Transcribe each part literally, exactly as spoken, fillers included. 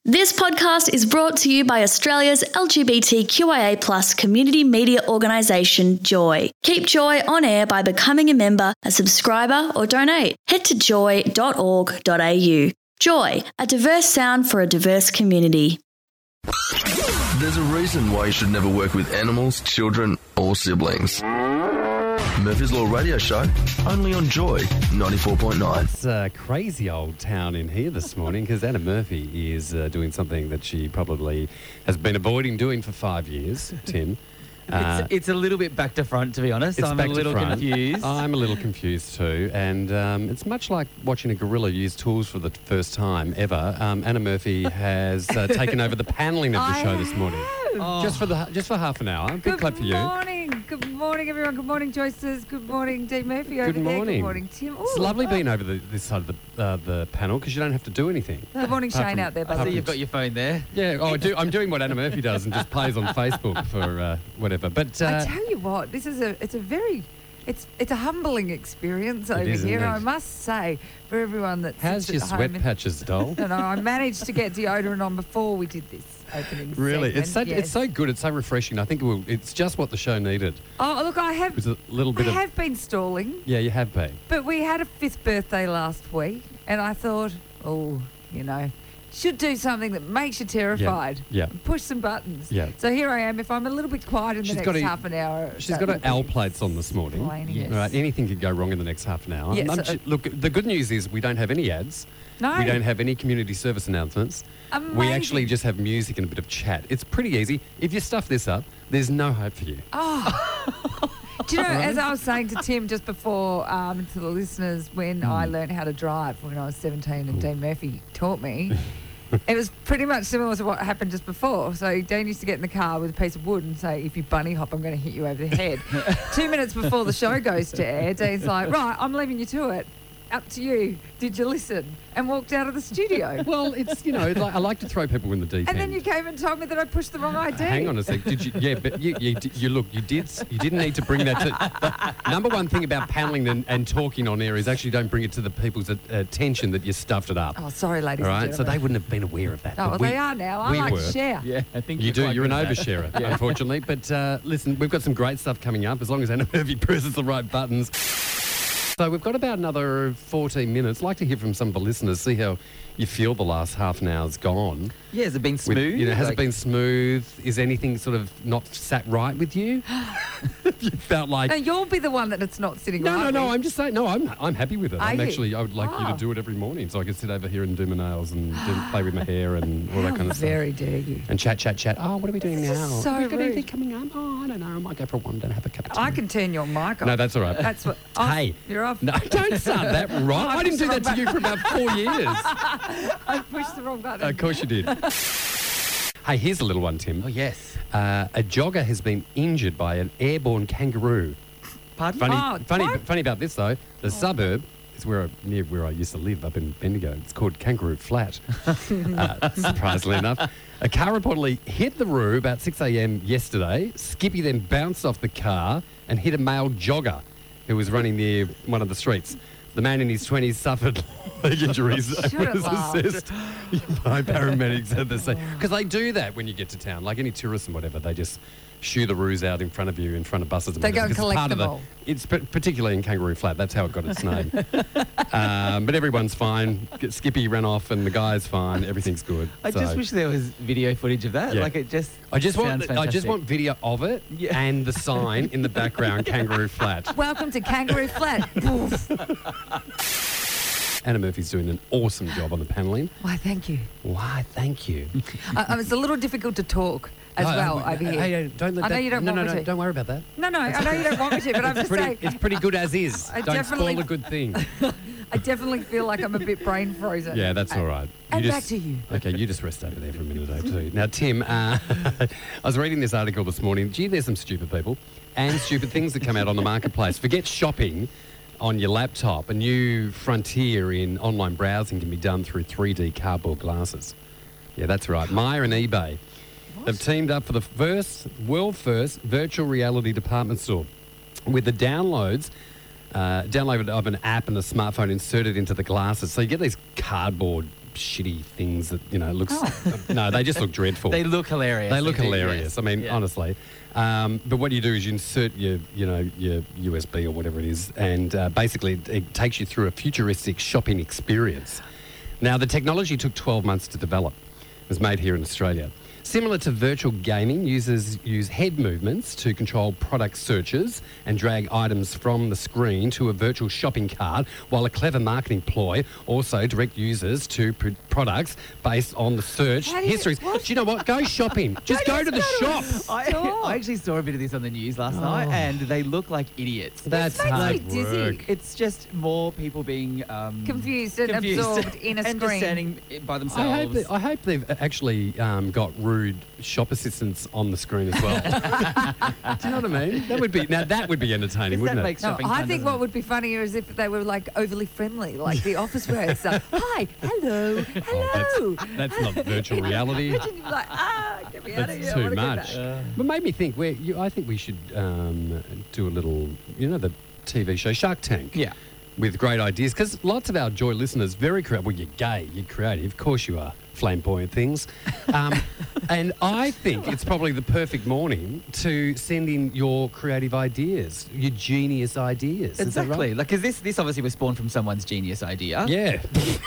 This podcast is brought to you by Australia's L G B T Q I A plus community media organisation, Joy. Keep Joy on air by becoming a member, a subscriber or donate. Head to joy dot org dot a u. Joy, a diverse sound for a diverse community. There's a reason why you should never work with animals, children or siblings. Murphy's Law Radio Show, only on Joy ninety-four point nine. It's a crazy old town in here this morning because Anna Murphy is uh, doing something that she probably has been avoiding doing for five years, Tim. Uh, it's, it's a little bit back to front, to be honest. It's I'm back a little to front. confused. I'm a little confused too, and um, it's much like watching a gorilla use tools for the first time ever. Um, Anna Murphy has uh, taken over the panelling of the I show this morning, Oh. just for the just for half an hour. Big Good clap for you. morning. Good morning, everyone. Good morning, Joyces. Good morning, Dave Murphy over Good there. morning. Good morning, Tim. It's Ooh, lovely oh. being over the, this side of the uh, the panel because you don't have to do anything. Good morning, Apart Shane from- out there. I By see the you've got your phone there. Yeah, oh, I do, I'm doing what Anna Murphy does and just plays on Facebook for uh, whatever. But uh, I tell you what, this is a it's a very it's it's a humbling experience over is, here. isn't it? I must say, for everyone that how's sits your at sweat home and- patches, doll? No, no, I managed to get deodorant on before we did this opening Really, segment. it's so yes. it's so good. It's so refreshing. I think it will, it's just what the show needed. Oh, look, I It have was a little I bit of have been stalling. yeah, you have been. But we had a fifth birthday last week, and I thought, oh, you know, should do something that makes you terrified. Yeah. Push some buttons. Yeah. So here I am. If I'm a little bit quiet in the She's next got a- half an hour, She's that got her would be L plates on this morning. explaining Yes. it. All right, anything could go wrong in the next half an hour. Yes, Um, uh, she- look, the good news is we don't have any ads. No. We don't have any community service announcements. We Amazing. actually just have music and a bit of chat. It's pretty easy. If you stuff this up, there's no hope for you. Oh. Do you know, as I was saying to Tim just before, um, to the listeners, when Hmm. I learned how to drive when I was seventeen and Dean Murphy taught me, it was pretty much similar to what happened just before. So Dean used to get in the car with a piece of wood and say, if you bunny hop, I'm going to hit you over the head. Two minutes before the show goes to air, Dean's like, right, I'm leaving you to it. Up to you. Did you listen? And walked out of the studio. Well, it's, you know, like, I like to throw people in the deep And end. then you came and told me that I pushed the wrong I D. Hang on a sec. Did you? Yeah, but you, you, you look. You did. You didn't need to bring that to. The number one thing about paneling and, and talking on air is actually don't bring it to the people's uh, attention that you stuffed it up. Oh, sorry, ladies All and right, so gentlemen. they wouldn't have been aware of that. Oh, but well, we- they are now. I we like were. to share. Yeah, I think You you're do. quite You're an good at that. oversharer, Yeah. unfortunately. But uh, listen, we've got some great stuff coming up. As long as Anna Murphy presses the right buttons. So we've got about another fourteen minutes. I'd like to hear from some of the listeners, see how you feel the last half an hour's gone. Yeah, has it been With- smooth? you know, has Like- it been smooth? Is anything sort of not sat right with you? You felt like... No, you'll be the one that it's not sitting No, right no, no. with. I'm just saying. No, I'm I'm happy with it. Are I'm you? actually. I would like you Oh. to do it every morning, so I can sit over here and do my nails and do, play with my hair and all that How kind of stuff. very dare you. And chat, chat, chat. Oh, what are we doing This is now? so Have we got anything rude. coming up? Oh, I don't know. I might go for a wander and have a cup of tea. I can turn your mic off. No, that's all right. That's what. Oh, Hey. You're off. No, don't start that right. I didn't do that to you for about four years. I pushed the wrong button. Of course you did. Hey, here's a little one, Tim. Oh, yes. Uh, a jogger has been injured by an airborne kangaroo. Pardon? Funny, Oh, funny, what? funny about this though. The suburb is where I, near where I used to live up in Bendigo. It's called Kangaroo Flat. uh, surprisingly enough, a car reportedly hit the roo about six a.m. yesterday. Skippy then bounced off the car and hit a male jogger who was running near one of the streets. The man in his twenties suffered leg injuries and Should've was laughed. assessed by paramedics at the scene. Because they do that when you get to town. Like any tourists and whatever, they just shoo the roos out in front of you, in front of buses. And They whatever, go and because it's collect part of them the- all. It's p- particularly in Kangaroo Flat. That's how it got its name. um, but everyone's fine. Skippy ran off and the guy's fine. Everything's good. I So- just wish there was video footage of that. Yeah. Like, it just I just want sounds I just fantastic. want video of it Yeah. and the sign in the background, Kangaroo Flat. Welcome to Kangaroo Flat. Poof. Anna Murphy's doing an awesome job on the panelling. Why, thank you. Why, thank you. I, I, it's a little difficult to talk as No, well uh, over here. Hey, hey, don't let I know that, you don't no, want no, me no, to. don't worry about that. No, no, I know you don't want me to, but I'm It's just pretty, saying. it's pretty good as is. I Don't definitely- spoil a good thing. I definitely feel like I'm a bit brain frozen. Yeah, that's all right. And You back just- to you. Okay, you just rest over there for a minute or two. Now, Tim, uh, I was reading this article this morning. Gee, there's some stupid people and stupid things that come out on the marketplace. Forget shopping on your laptop. A new frontier in online browsing can be done through three D cardboard glasses. Yeah, that's right. Myer and eBay. They've teamed up for the first, world first virtual reality department store with the downloads uh, download of an app and a smartphone inserted into the glasses. So you get these cardboard shitty things that, you know, looks... No, they just look dreadful. They look hilarious. They look do, hilarious. yes. I mean, Yeah. honestly. Um, but what you do is you insert your, you know, your U S B or whatever it is, and uh, basically it, it takes you through a futuristic shopping experience. Now, the technology took twelve months to develop. It was made here in Australia. Similar to virtual gaming, users use head movements to control product searches and drag items from the screen to a virtual shopping cart, while a clever marketing ploy also direct users to pr- products based on the search How do you- histories. what? Do you know what? Go shopping. Just go to the shop. I, Stop. I actually saw a bit of this on the news last night, and they look like idiots. That's makes me hard dizzy. work. It's just more people being um, Confused and confused absorbed in a and just screen. standing by themselves. I hope, that, I hope they've actually um, got rude shop assistants on the screen as well. Do you know what I mean? That would be now. That would be entertaining, That wouldn't it? makes No, shopping I fun, think doesn't what it? would be funnier is if they were like overly friendly, like the office wears. So, hi, hello, hello. Oh, that's, that's not virtual reality. Imagine you're like, ah, get me out of That's here. I too wanna go much. back. But made me think. Where you, I think we should um, do a little. You know, the T V show Shark Tank. Yeah. With great ideas, because lots of our Joy listeners very creative. Well, you're gay, you're creative. Of course, you are flamboyant things. Um, and I think it's probably the perfect morning to send in your creative ideas, your genius ideas. Is that Exactly. right? Like, because this, this obviously was spawned from someone's genius idea. Yeah.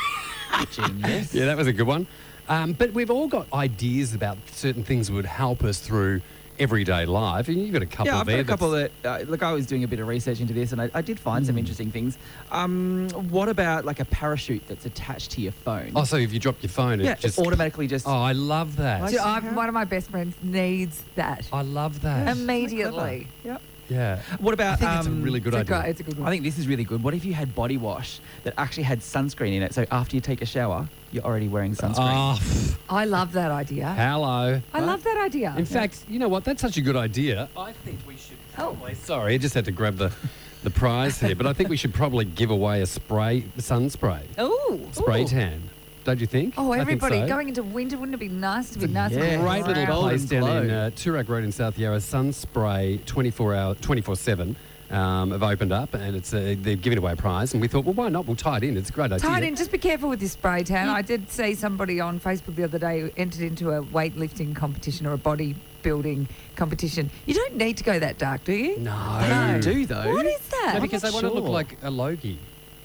Genius. Yeah, that was a good one. Um, but we've all got ideas about certain things that would help us through everyday life, and you've got a couple Yeah, I've got there. a couple that's- that, uh, look, I was doing a bit of research into this and I, I did find some interesting things. Um, what about like a parachute that's attached to your phone? Oh, so if you drop your phone, yeah, it just... it automatically just... Oh, I love that. Like- So I, one of my best friends needs that I love that. immediately. Yep. Yeah. What about... I think it's a um, really good It's a, idea. great, it's a good one. I think this is really good. What if you had body wash that actually had sunscreen in it? So after you take a shower, you're already wearing sunscreen. Oh, pff, I love that idea. hello. I love that idea. In fact, you know what? That's such a good idea. I think we should probably... Sorry, I just had to grab the, the prize here, but I think we should probably give away a spray, sun spray. oh, Spray ooh. tan. Don't you think? Oh, I think everybody so. going into winter, wouldn't it be nice to be nice yeah. and Great little brown? Golden place down in glow. uh, Toorak Road in South Yarra. Sun Spray twenty-four hour, twenty-four seven um, have opened up, and it's uh, they're giving away a prize. And we thought, well, why not? We'll tie it in. It's a great idea. Tied in, just be careful with this spray tan. I did see somebody on Facebook the other day who entered into a weightlifting competition or a bodybuilding competition. You don't need to go that dark, do you? No. You No. do, though. What is that? No, because they not want to look sure. like a Logie.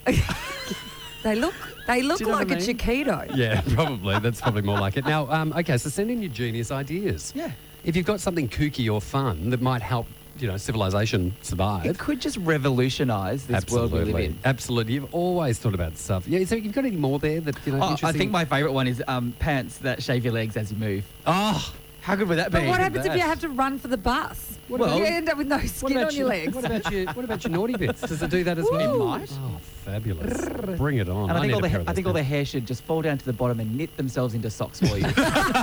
They look they look you know like what I a mean? Chiquito. Yeah, probably. That's probably more like it. Now, um, okay, so send in your genius ideas. Yeah. If you've got something kooky or fun that might help, you know, civilization survive. It could just revolutionise this world we live in. Absolutely. You've always thought about stuff. Yeah, so you've got any more there that, you know, Oh, I interesting? think my favourite one is um, pants that shave your legs as you move. Oh, How good would that be? But what happens if that. you have to run for the bus? What Well, you end up with no what skin about on your legs. What about your What about your naughty bits? Does it do that as well? It might. Oh, fabulous! Bring it on. And I, think need all a the pair ha- of I those think all now. the hair should just fall down to the bottom and knit themselves into socks for you.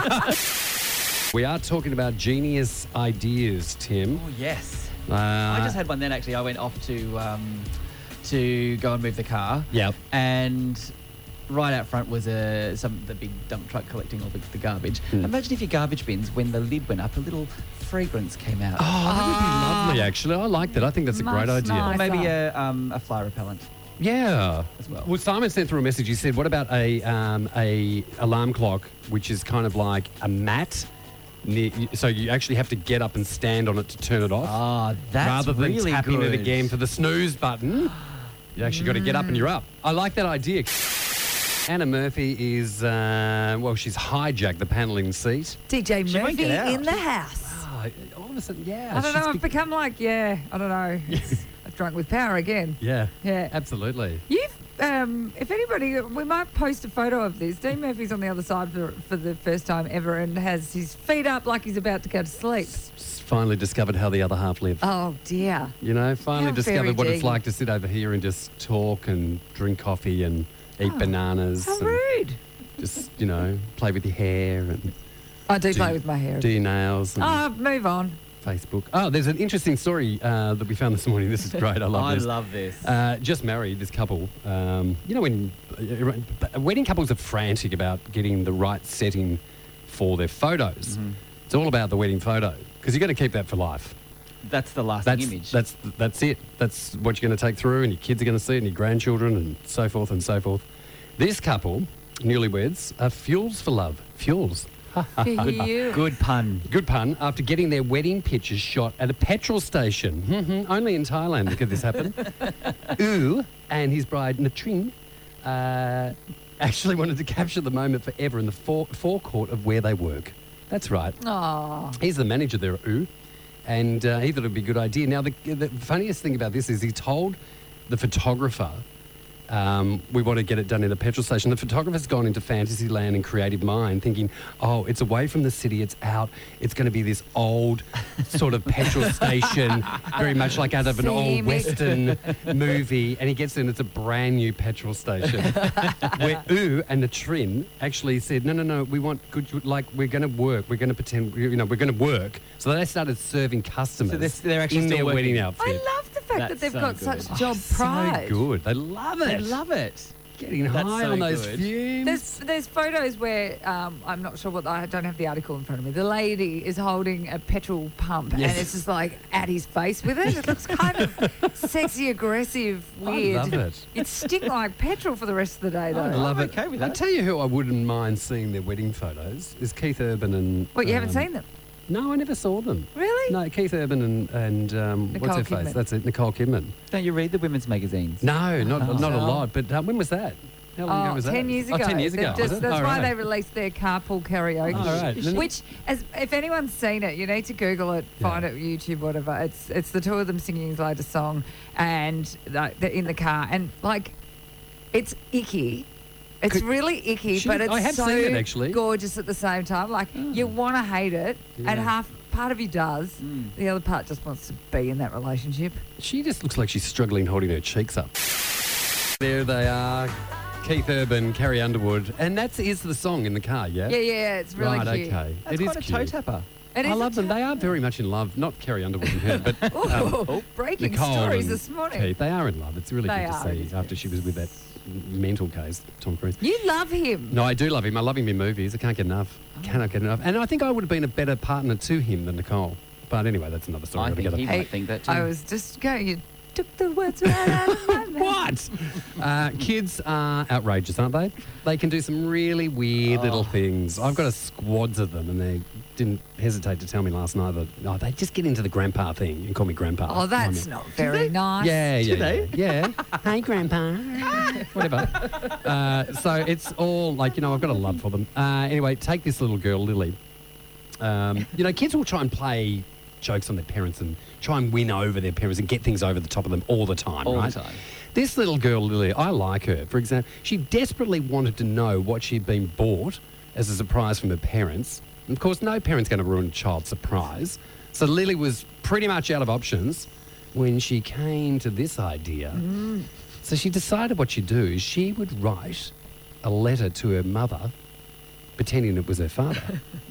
We are talking about genius ideas, Tim. Oh yes. Uh, I just had one then. Actually, I went off to um, to go and move the car. Yep. And right out front was a some the big dump truck collecting all the, the garbage. Hmm. Imagine if your garbage bins, when the lid went up, a little fragrance came out. Oh, that would be lovely, actually. I like that. I think that's a great Much idea. nicer. Or maybe a um, a fly repellent. Yeah. As well. Well, Simon sent through a message. He said, "What about a um, a alarm clock, which is kind of like a mat, near, so you actually have to get up and stand on it to turn it off, Ah, that's rather than really tapping good. it again for the snooze button. You actually got to get up and you're up. I like that idea." Anna Murphy is, uh, well, she's hijacked the paneling seat. D J She won't Murphy get out. in the house. Oh, all of a sudden, yeah. I don't she's know. I've be- become like, yeah, I don't know. It's drunk with power again. yeah, Yeah. absolutely. You've, um, if anybody, we might post a photo of this. Dean Murphy's on the other side for, for the first time ever and has his feet up like he's about to go to sleep. S- Finally discovered how the other half live. Oh, dear. You know, finally How discovered very what it's Dean. like to sit over here and just talk and drink coffee and eat Oh, bananas. How and rude. just, you know, play with your hair and I do Do play you- with my hair. do your nails and Oh, move on. Facebook. Oh, there's an interesting story uh, that we found this morning. This is great. I love I this. love this. Uh, just married, this couple. Um, you know, when uh, wedding couples are frantic about getting the right setting for their photos, Mm-hmm. it's all about the wedding photo because you've got to keep that for life. That's the lasting That's, image. that's that's it. That's what you're going to take through, and your kids are going to see it, and your grandchildren, and so forth and so forth. This couple newlyweds are fuels for love. Fuels. For you. Good pun. Good pun. After getting their wedding pictures shot at a petrol station. Mhm, only in Thailand could this happen. Oo and his bride, Natrin, uh, actually wanted to capture the moment forever in the fore- forecourt of where they work. That's right. Oh. He's the manager there at Oo, and uh, he thought it would be a good idea. Now, the, the funniest thing about this is he told the photographer, Um, we want to get it done in a petrol station. The photographer's gone into fantasy land and creative mind thinking, oh, it's away from the city, it's out, it's going to be this old sort of petrol station, very much like out of an old Scenic. Western movie. And he gets in, it's a brand new petrol station. Where Oo and the Trin actually said, no, no, no, we want good, like, we're going to work, we're going to pretend, you know, we're going to work. So they started serving customers So they're- they're actually in still their working. wedding I outfit. love the fact that That's they've so got good. such job So pride. good. They love I it. love it. Getting That's high so on those good. fumes. There's there's photos where um, I'm not sure what I don't have the article in front of me. The lady is holding a petrol pump Yes. and it's just like at his face with it. It looks kind of sexy, aggressive, weird. I love it. It stink like petrol for the rest of the day though. I love I'm it. okay with I that. tell you who I wouldn't mind seeing their wedding photos is Keith Urban and. What, you haven't um, seen them? No, I never saw them. Really? No, Keith Urban and and um, what's Nicole her face? Kidman. That's it, Nicole Kidman. Don't you read the women's magazines? No, not Oh. not a No. lot. But uh, when was that? How long ago Oh, was that? ten years Oh, ago. ten years They've ago. just- was it? that's Oh, why right. they released their carpool karaoke. Oh, right. Then- Which, as if anyone's seen it, you need to Google it, find Yeah. it, YouTube, whatever. It's it's the two of them singing his latest song, and like, they're in the car, and like, it's icky. It's Could- really icky, Should- but it's I have so seen it, actually. gorgeous at the same time. Like you want to hate it, and Yeah. half part of you does. Mm. The other part just wants to be in that relationship. She just looks like she's struggling holding her cheeks up. There they are, Keith Urban, Carrie Underwood, and that is the song in the car. Yeah. Yeah, yeah, it's really right. cute. Okay. That's it is quite a toe cute. tapper. It I is a love them. toe- They are very much in love. Not Carrie Underwood and her, but Ooh, um, breaking Nicole stories and this morning. Keith. They are in love. It's really They good to are, it see is after good. she was with that mental case, Tom Cruise. You love him. No, I do love him. I love him in movies. I can't get enough. Cannot get enough. And I think I would have been a better partner to him than Nicole. But anyway, that's another story I think altogether. he Hey, might think that too. I was just going. You took the words right out of my mouth. What? Uh, kids are outrageous, aren't they? They can do some really weird Oh. little things. I've got a squads of them, and they didn't hesitate to tell me last night that oh, they just get into the grandpa thing and call me grandpa. Oh, that's I mean, not very nice. Yeah, yeah, Do they? yeah. yeah. Hey, grandpa. Whatever. Uh, so it's all like, you know, I've got a love for them. Uh, anyway, take this little girl, Lily. Um, you know, kids will try and play jokes on their parents and try and win over their parents and get things over the top of them all the time, All the right? time. This little girl, Lily, I like her. For example, she desperately wanted to know what she'd been bought as a surprise from her parents. And of course, no parent's going to ruin a child's surprise. So Lily was pretty much out of options when she came to this idea. So she decided what she'd do is she would write a letter to her mother, pretending it was her father.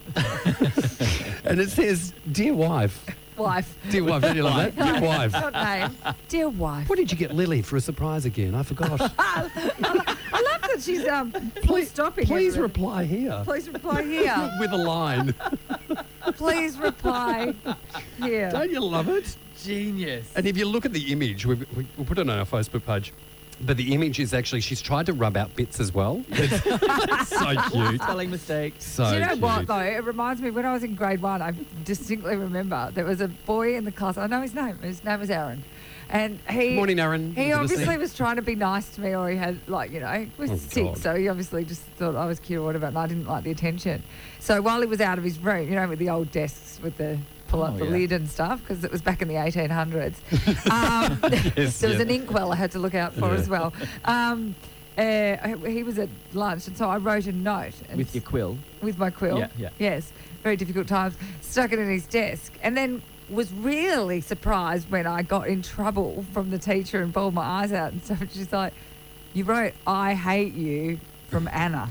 And it says, "Dear wife, Wife. dear wife, don't you love that? Dear wife, Not name. Dear wife. what did you get Lily for a surprise again? I forgot. I love that she's um Please, stopping. please everything. reply here Please reply here. with a line. Please reply here. Don't you love it? Genius. And if you look at the image, we, we, we'll put it on our Facebook page. But the image is actually, she's tried to rub out bits as well. It's so cute. Spelling mistakes. So Do you know cute. what though? It reminds me when I was in grade one. I distinctly remember there was a boy in the class. I know his name. His name was Aaron, and he. Good morning, Aaron. He Good to obviously see you. was trying to be nice to me, or he had like you know he was Oh, sick, God. so he obviously just thought I was cute or whatever, and I didn't like the attention. So while he was out of his room, you know, with the old desks with the pull up Oh, the yeah. lid and stuff, because it was back in the eighteen hundreds. Um, Yes, there was yeah. an inkwell I had to look out for Yeah. as well. Um, uh, he was at lunch, and so I wrote a note and With your quill. with my quill. Yeah, yeah. Yes, very difficult times. Stuck it in his desk, and then was really surprised when I got in trouble from the teacher and bawled my eyes out and stuff. And she's like, "You wrote I hate you from Anna,"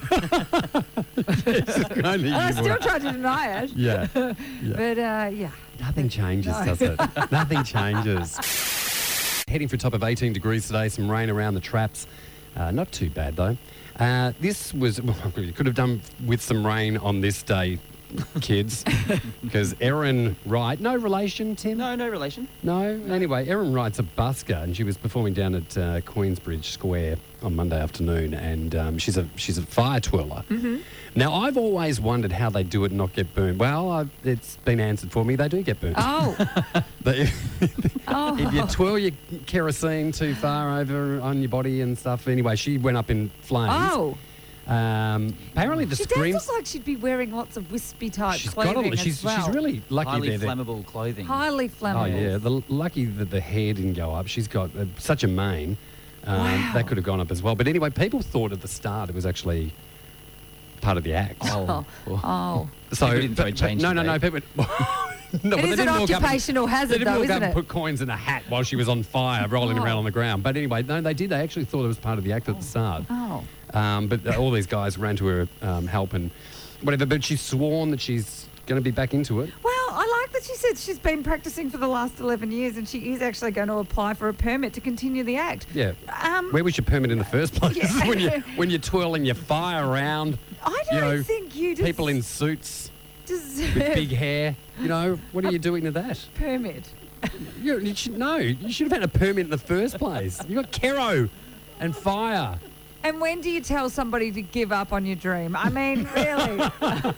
Only and I you still would. tried to deny it. Yeah. yeah. But uh, yeah, Nothing changes, No. does it? Nothing changes. Heading for a top of eighteen degrees today, some rain around the traps. Uh, not too bad, though. Uh, this was, well, we could have done with some rain on this day kids, because Erin Wright, no relation, Tim? No, no relation. No? Anyway, Erin Wright's a busker, and she was performing down at uh, Queensbridge Square on Monday afternoon, and um, she's a she's a fire twirler. Mm-hmm. Now, I've always wondered how they do it and not get burned. Well, I've, it's been answered for me. They do get burned. Oh. But if, Oh. if you twirl your kerosene too far over on your body and stuff, anyway, she went up in flames. Oh. Um, apparently the She scream... does look like she'd be wearing lots of wispy type She's clothing got a, as she's, well. she's really lucky Highly there. that- flammable clothing. Highly Oh, flammable. yeah. The, lucky that the hair didn't go up. She's got uh, such a mane. Um, Wow. That could have gone up as well. But anyway, people thought at the start it was actually part of the act. Oh. Oh. So, People didn't throw but- change, No, no, did no. they? People... no, but It they is an didn't walk up and- occupational They hazard, didn't though, walk isn't up and it? put coins in a hat while she was on fire, rolling Oh. around on the ground. But anyway, no, they did. They actually thought it was part of the act at the start. Oh. Um, but uh, all these guys ran to her um, help and whatever. But she's sworn that she's going to be back into it. Well, I like that she said she's been practicing for the last eleven years and she is actually going to apply for a permit to continue the act. Yeah. Um, Where was your permit in the first place? Yeah. when you when you're twirling your fire around, I you don't know, think you des- people in suits deserve with big hair. You know, what are you doing to that? permit. You, you should know. You should have had a permit in the first place. You got Kero and fire. And when do you tell somebody to give up on your dream? I mean, really?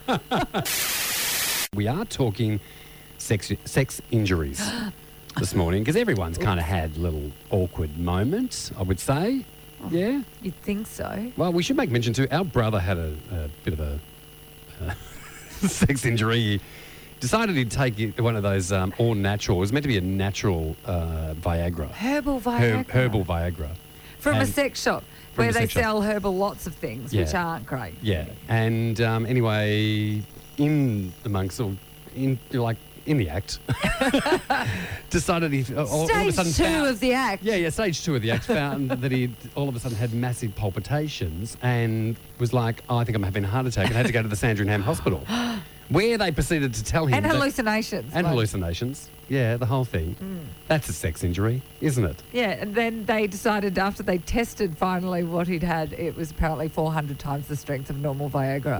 We are talking sex sex injuries this morning because everyone's kind of had little awkward moments, I would say. Yeah. You'd think so. Well, we should make mention too. Our brother had a, a bit of a uh, sex injury. He decided he'd take it- one of those um, all natural. It was meant to be a natural uh, Viagra, Herbal Viagra. Herb, herbal Viagra. From a And- sex shop From where a they sex shop. sell herbal lots of things, which Yeah. aren't great. Yeah, and um, anyway, in amongst or in like in the act, decided he all, all of a Stage sudden two found- of the act. Yeah, yeah, stage two of the act found that he all of a sudden had massive palpitations and was like, oh, I think I'm having a heart attack, and had to go to the Sandringham Hospital, where they proceeded to tell him And that- hallucinations. and like- hallucinations. Yeah, the whole thing. That's a sex injury, isn't it? Yeah, and then they decided after they tested finally what he'd had, it was apparently four hundred times the strength of normal Viagra.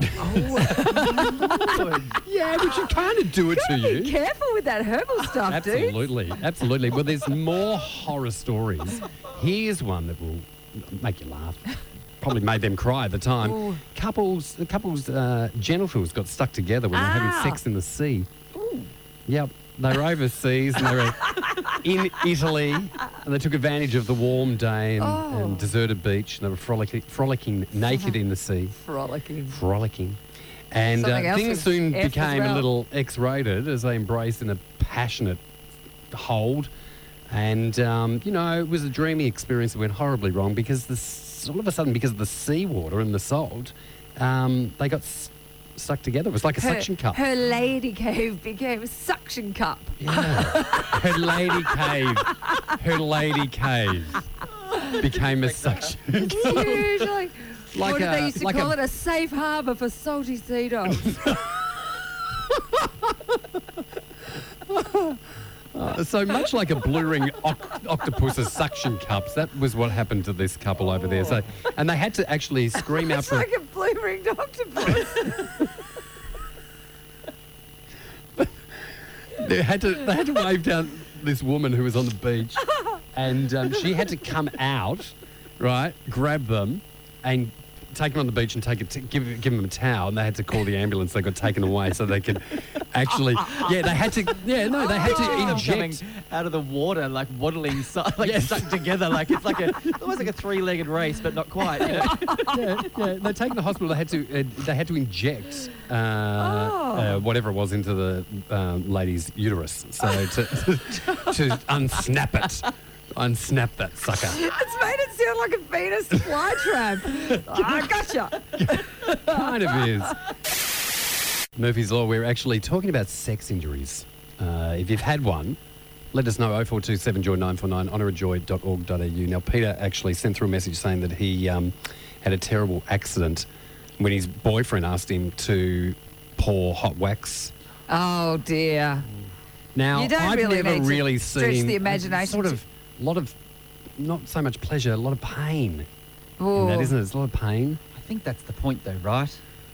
Yeah, but you kind of do it to Be you. careful with that herbal stuff, dude. Absolutely, absolutely. Well, there's more horror stories. Here's one that will make you laugh. Probably made them cry at the time. Ooh. Couples, couples' uh, genitals got stuck together when they were Ah. having sex in the sea. Yep, they were overseas and they were in Italy, and they took advantage of the warm day and, Oh. and deserted beach, and they were frolicking, frolicking naked in the sea. Frolicking. Frolicking. And Something uh, else things with soon F as became a well. little X-rated as they embraced in a passionate hold. And, um, you know, it was a dreamy experience that went horribly wrong because this, all of a sudden, because of the seawater and the salt, um, they got s- stuck together. It was like a Her, suction cup. her lady cave became a suction cup. Yeah. Her lady cave. Her lady cave became a suction cup. Usually, Like what did a- they used to like call a- it? A safe harbour for salty sea dogs. Uh, so much like a blue ring oc- octopus's suction cups, that was what happened to this couple over there. So, and they had to actually scream out It's for. like a blue-ringed octopus. They had to. They had to wave down this woman who was on the beach, and um, she had to come out, right, grab them, and take them on the beach and take it, to, give give them a towel, and they had to call the ambulance. They got taken away so they could actually. Yeah, they had to. Yeah, no, they had to Them coming inject. out of the water, like waddling, so, like Yes. stuck together, like it's like a almost like a three-legged race, but not quite. You know? yeah, yeah. They taken the hospital. They had to. Uh, they had to inject uh, uh, whatever it was into the um, lady's uterus, so to, to unsnap it, unsnap that sucker. It's made it sound like a Venus flytrap. I gotcha. Kind of is. Murphy's Law. We're actually talking about sex injuries. Uh, if you've had one, let us know. oh four two seven joy nine four nine honour a joy dot org dot a u. Now, Peter actually sent through a message saying that he um, had a terrible accident when his boyfriend asked him to pour hot wax. Oh dear. Now, You don't I've really never need to really stretch seen the a imagination sort to- of a lot of not so much pleasure, a lot of pain in Oh. that, isn't it? It's a lot of pain. I think that's the point, though, right?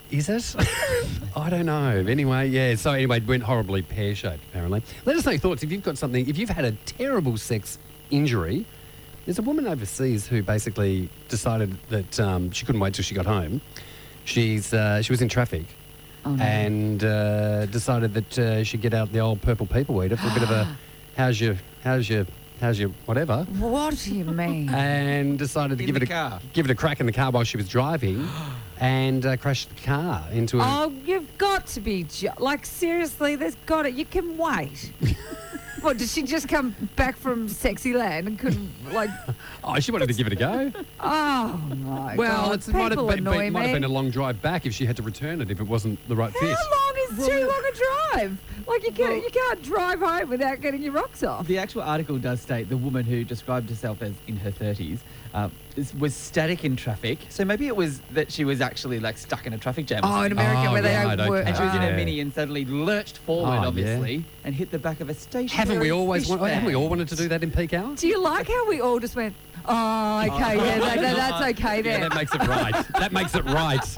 Is it? I don't know. Anyway, yeah. So anyway, it went horribly pear-shaped, apparently. Let us know your thoughts. If you've got something, if you've had a terrible sex injury, there's a woman overseas who basically decided that um, she couldn't wait till she got home. She's uh, She was in traffic Oh, no. and uh, decided that uh, she'd get out the old purple people eater for a bit of a how's your, how's your, how's your whatever. What do you mean? And decided to In give the it a car. give it a crack in the car while she was driving, and uh, crashed the car into a. Oh, you've got to be jo- like seriously. There's got it. You can wait. What did she just come back from sexy land and couldn't like? Oh, she wanted to give it a go. Oh my Well, God! it's, it might have, People been, annoy been, might have me. been a long drive back if she had to return it if it wasn't the right fit. How long is too long a drive? Like you can't you can't drive home without getting your rocks off. The actual article does state the woman who described herself as in her thirties uh, is- was static in traffic. So maybe it was that she was actually like stuck in a traffic jam. or Oh, in something. America Oh, where they right, don't work. And she was in Yeah. her mini and suddenly lurched forward, Oh, obviously, and hit the back of a stationary Haven't we always fish want, haven't we van. all wanted to do that in peak hour? Do you like how we all just went? Oh, okay, Oh, yeah, that, that- that's God. okay Yeah, then. that makes it right. That makes it right.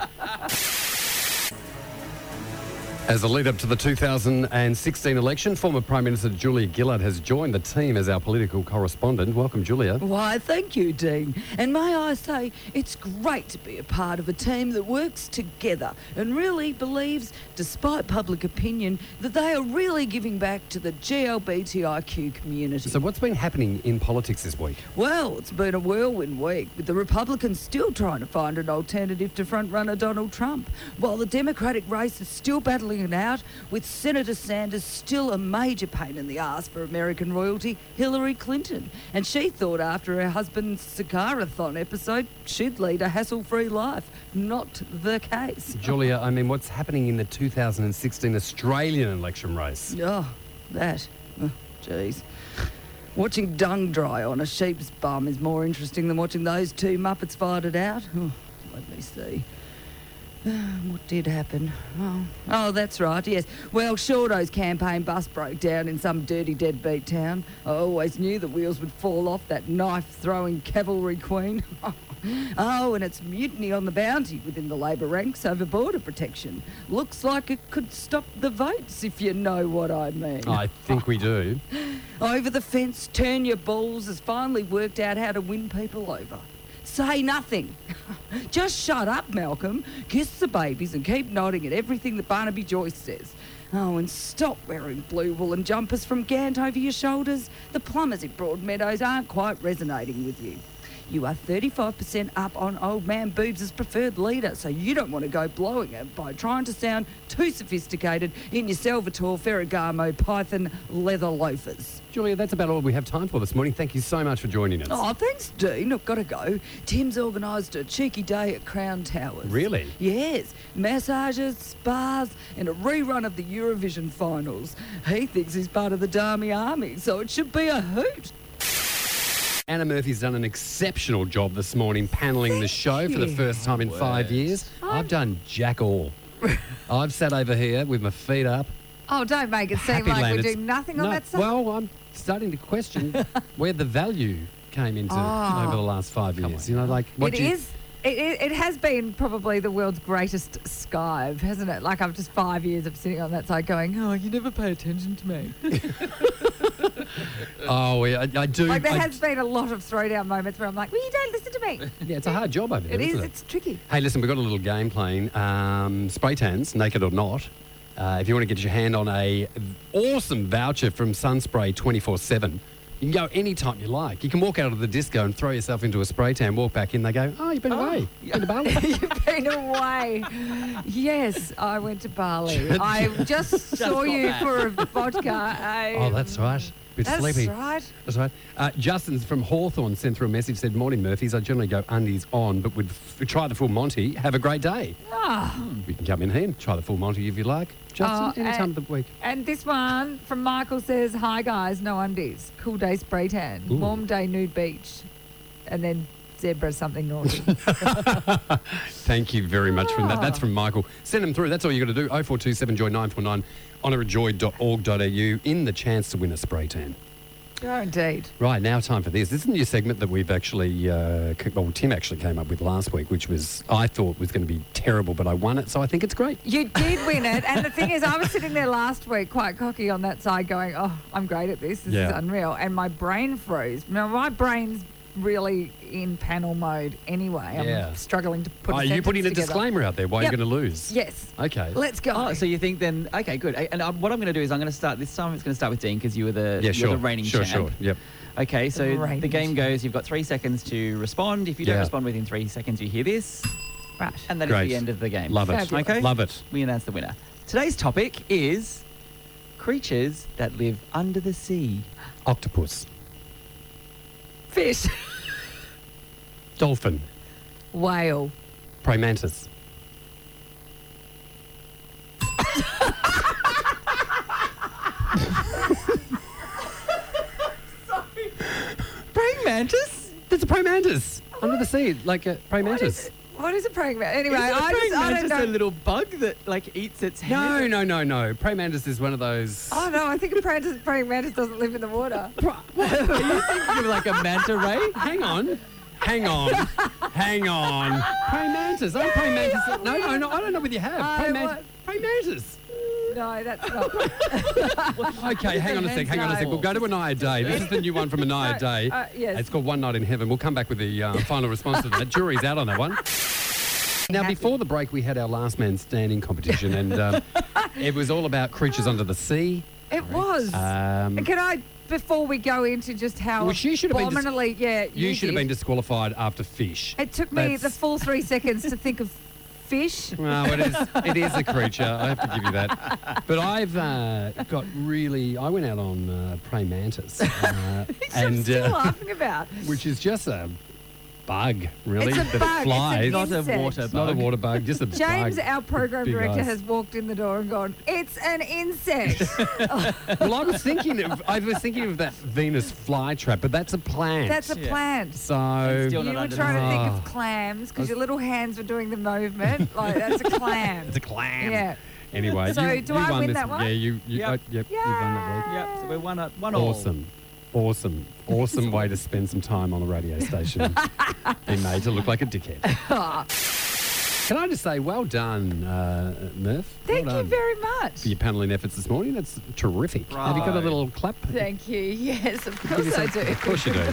As a lead up to the two thousand sixteen election, former Prime Minister Julia Gillard has joined the team as our political correspondent. Welcome, Julia. Why, thank you, Dean. And may I say, it's great to be a part of a team that works together and really believes, despite public opinion, that they are really giving back to the G L B T I Q community. So what's been happening in politics this week? Well, it's been a whirlwind week, with the Republicans still trying to find an alternative to frontrunner Donald Trump, while the Democratic race is still battling it out, with Senator Sanders still a major pain in the arse for American royalty, Hillary Clinton. And she thought after her husband's Cigar-a-thon episode, she'd lead a hassle-free life. Not the case. Julia, I mean, what's happening in the two thousand sixteen Australian election race? Oh, that. Oh, jeez. Watching dung dry on a sheep's bum is more interesting than watching those two Muppets fight it out. Oh, let me see. What did happen? Oh, oh, that's right, yes. Well, Shorto's campaign bus broke down in some dirty deadbeat town. I always knew the wheels would fall off that knife-throwing cavalry queen. Oh, and it's mutiny on the bounty within the Labor ranks over border protection. Looks like it could stop the votes, if you know what I mean. I think we do. Over the fence, turn your balls has finally worked out how to win people over. Say nothing. Just shut up, Malcolm. Kiss the babies and keep nodding at everything that Barnaby Joyce says. Oh, and stop wearing blue woolen jumpers from Gant over your shoulders. The plumbers at Broadmeadows aren't quite resonating with you. You are thirty-five percent up on old man Boobs' preferred leader, so you don't want to go blowing it by trying to sound too sophisticated in your Salvatore Ferragamo Python leather loafers. Julia, that's about all we have time for this morning. Thank you so much for joining us. Oh, thanks, Dean. I've got to go. Tim's organised a cheeky day at Crown Towers. Really? Yes. Massages, spas, and a rerun of the Eurovision finals. He thinks he's part of the Darmy Army, so it should be a hoot. Anna Murphy's done an exceptional job this morning panelling the show for the you. first time in five years. I've done jack all. I've sat over here with my feet up. Oh, don't make it seem Happy like land. we're It's- doing nothing on no, that side. Well, I'm starting to question where the value came into Oh. over the last five years. You know, like what It you, is. It, it, it has been probably the world's greatest skive, hasn't it? Like, I've just five years of sitting on that side going, oh, you never pay attention to me. Oh, yeah, I, I do. Like, there I- has been a lot of throwdown moments where I'm like, well, you don't listen to me. yeah, it's a hard job over there, It isn't is. it? It's tricky. Hey, listen, we've got a little game playing. Um, spray tans, naked or not. Uh, if you want to get your hand on a awesome voucher from Sunspray twenty-four seven, you can go anytime you like. You can walk out of the disco and throw yourself into a spray tan, walk back in, they go, oh, you've been away. You've been to Bali. You've been away. Yes, I went to Bali. I just saw you got for a vodka. I, Oh, that's right. Bit That's sleepy. right. That's right. Uh, Justin's from Hawthorne sent through a message, said, morning, Murphys. I generally go undies on, but would f- try the full Monty. Have a great day. Ah. You can come in here and try the full Monty if you like. Justin, Oh, any time and- of the week. And this one from Michael says, hi guys, no undies. Cool day spray tan. Ooh. Warm day nude beach. And then zebra something naughty. Thank you very much for that. That's Ah. from Michael. Send them through. That's all you got to do. oh four two seven joy nine four nine, honour at joy dot org dot a u in the chance to win a spray tan. Oh, indeed. Right, now time for this. This is a new segment that we've actually, uh, c- well, Tim actually came up with last week, which was, I thought was going to be terrible, but I won it, so I think it's great. You did win it. And the thing is, I was sitting there last week quite cocky on that side going, oh, I'm great at this. This Yeah. is unreal. And my brain froze. Now, my brain's really in panel mode anyway. I'm Yeah. struggling to put a Are you sentence putting a together. disclaimer out there why Yep. you're going to lose? Yes. Okay. Let's go. Oh, so you think then? Okay, good. And um, what I'm going to do is I'm going to start this time. It's going to start with Dean because you were the Yeah, you're sure. the reigning sure, champ. sure. Yep. Okay, so The the, reigning game champ. goes. You've got three seconds to respond. If you don't Yeah. respond within three seconds, you hear this, Right. and that is Great. the end of the game. Love it. Fabulous. Okay. Love it. We announce the winner. Today's topic is creatures that live under the sea. Octopus. Fish. Dolphin. Whale. Praying mantis. Praying mantis? There's a praying mantis under the sea, like a praying What mantis. is, what is a praying mantis? Anyway, Is a I praying just I mantis don't know. a little bug that like eats its head? No, no, no, no. Praying mantis is one of those. Oh, no, I think a praying, praying mantis doesn't live in the water. Are you thinking of like a manta ray? Hang on. Hang on. Hang on. Praying mantis. I'm praying mantis. No, no, no. I don't know whether you have. I Praying, man- want- praying mantis. No, that's not. Okay, hang on a sec. Hang on a sec. We'll go to Anaya Day. This is the new one from Anaya No, Day. uh, yes. It's called One Night in Heaven. We'll come back with the uh, final response to that. Jury's out on that one. Now, Happy. before the break, we had our last man standing competition, and um, it was all about creatures under the sea. It was. Um, And Can I, before we go into just how Which you should have been dis- abominably, yeah, you you should have did. been disqualified after fish. It took me That's- the full three seconds to think of fish. Well, it is, it is a creature. I have to give you that. But I've uh, got really. I went out on uh, praying mantis, uh, I'm and still uh, laughing about. which is just a bug, really, It's a that bug. It's flies. an Not a insect. water It's not a bug. water bug, just a James, bug. our program Big director, eyes. has walked in the door and gone, "It's an insect." Well, I was thinking of. I was thinking of that Venus flytrap, but that's a plant. That's a Yeah. plant. so. Still You not were under trying the- to think Oh. of clams because your little hands were doing the movement. Like that's a clam. It's a clam. Yeah. Anyway, So you, do you I won win this. that one? Yeah, you. you Yep. uh, yep. You've won that week. Yep. So we're one up, one all. Awesome. Awesome. Awesome way to spend some time on the radio station. Being made to look like a dickhead. Can I just say, well done, uh, Murph. Thank well you done very much. for your paneling efforts this morning. That's terrific. Have you got a Bravo. little clap? Thank you. Yes, of Give course I yourself- do. Of course you do.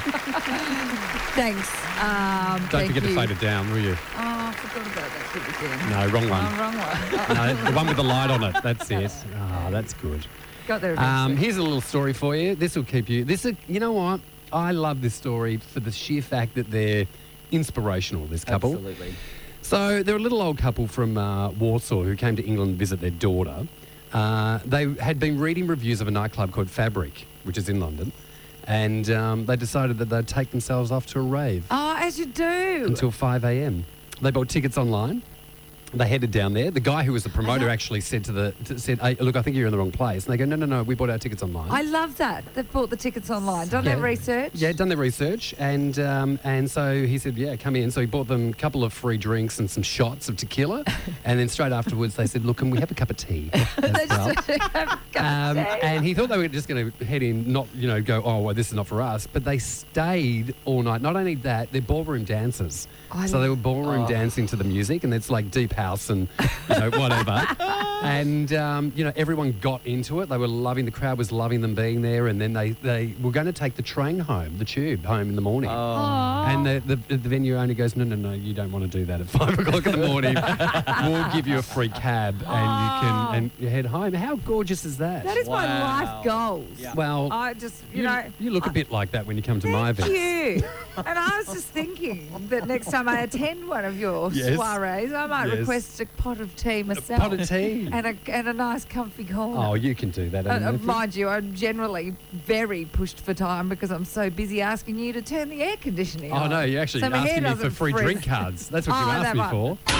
Thanks. Um, Don't thank forget you. to fade it down, will you? Oh, I forgot about that bit again. No, wrong Oh, one. wrong one. No, the one with the light on it. That's it. Ah, that's good. Got there Um, eventually. here's a little story for you. This will keep you. This, is, you know what? I love this story for the sheer fact that they're inspirational. This couple. Absolutely. So they're a little old couple from uh, Warsaw who came to England to visit their daughter. Uh, they had been reading reviews of a nightclub called Fabric, which is in London, and um, they decided that they'd take themselves off to a rave Oh, as you do. until five a.m. They bought tickets online. They headed down there. The guy who was the promoter actually said to the to, said, "Hey, look, I think you're in the wrong place." And they go, "No, no, no, we bought our tickets online." I love that. They've bought the tickets online. Done Yeah. their research. Yeah, done their research, and um, and so he said, "Yeah, come in." So he bought them a couple of free drinks and some shots of tequila, and then straight afterwards they said, "Look, can we have a cup of tea?" as well? Um, and he thought they were just going to head in, not you know, go, "Oh, well, this is not for us." But they stayed all night. Not only that, they're ballroom dancers, I so they were ballroom Oh. dancing to the music, and it's like deep house and you know whatever. And um, you know, everyone got into it. They were loving. The crowd was loving them being there, and then they they were going to take the train home, the tube home in the morning. Oh. And the, the the venue owner goes, no, no, no, you don't want to do that at five o'clock in the morning. We'll give you a free cab and you can and you head home. How gorgeous is that? That is my Wow. life goals. Yeah. well, I just, you, you, know. you look a I- bit like that when you come to my Thank events. you. And I was just thinking that next time I attend one of your Yes. soirees, I might Yes. request a pot of tea myself. Pot of tea. And a, and a nice comfy corner. Oh, you can do that. Uh, Anna uh, Murphy. mind you, I'm generally very pushed for time because I'm so busy asking you to turn the air conditioning Oh on. no, you're actually So my hair asking me for doesn't free frizz. drink cards. That's what Oh, you that asked me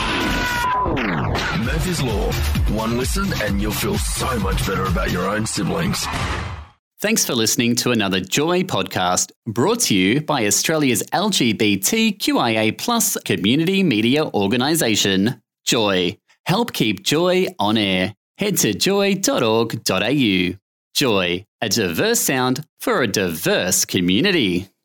one. for. Murphy's Law. One listen and you'll feel so much better about your own siblings. Thanks for listening to another Joy podcast brought to you by Australia's L G B T Q I A plus community media organisation, Joy. Help keep Joy on air. Head to joy dot org dot a u. Joy. A diverse sound for a diverse community.